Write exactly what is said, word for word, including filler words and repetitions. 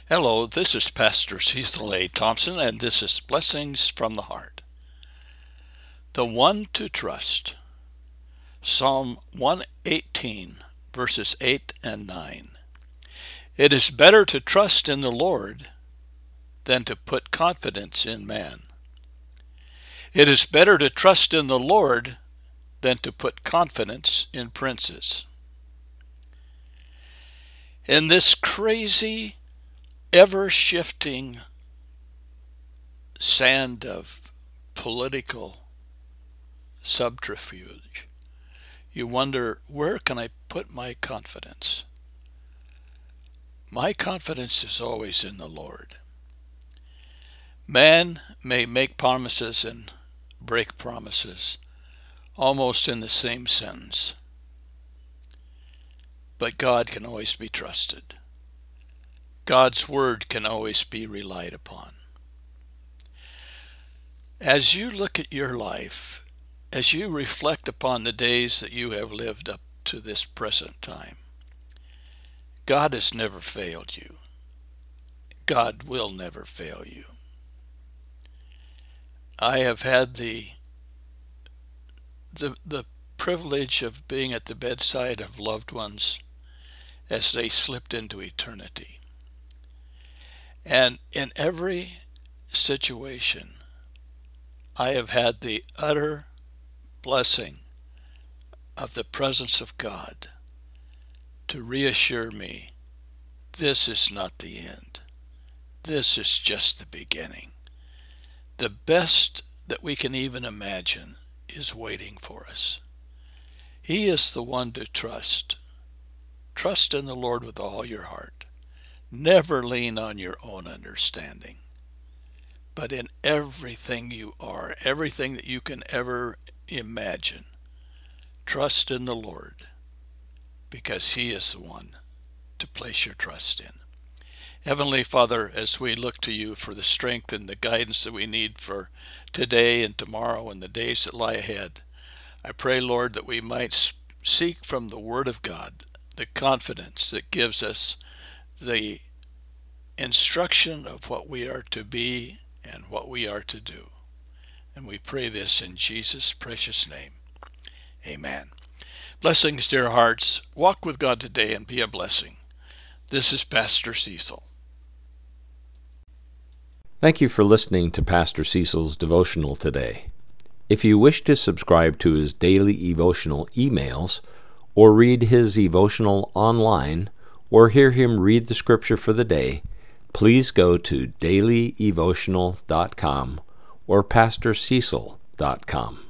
Hello, this is Pastor Cecil A. Thompson, and this is Blessings from the Heart. The one to trust. Psalm one eighteen, verses eight and nine. It is better to trust in the Lord than to put confidence in man. It is better to trust in the Lord than to put confidence in princes. In this crazy, ever-shifting sand of political subterfuge, you wonder, where can I put my confidence? My confidence is always in the Lord. Man may make promises and break promises almost in the same sentence, but God can always be trusted. God's word can always be relied upon. As you look at your life, as you reflect upon the days that you have lived up to this present time, God has never failed you. God will never fail you. I have had the the the privilege of being at the bedside of loved ones as they slipped into eternity. And in every situation, I have had the utter blessing of the presence of God to reassure me, this is not the end. This is just the beginning. The best that we can even imagine is waiting for us. He is the one to trust. Trust in the Lord with all your heart. Never lean on your own understanding, but in everything you are, everything that you can ever imagine, trust in the Lord, because He is the one to place your trust in. Heavenly Father, as we look to You for the strength and the guidance that we need for today and tomorrow and the days that lie ahead, I pray, Lord, that we might seek from the Word of God the confidence that gives us the instruction of what we are to be and what we are to do. And we pray this in Jesus' precious name. Amen. Blessings, dear hearts. Walk with God today and be a blessing. This is Pastor Cecil. Thank you for listening to Pastor Cecil's devotional today. If you wish to subscribe to his daily devotional emails, or read his devotional online, or hear him read the scripture for the day, please go to daily devotional dot com or pastor cecil dot com.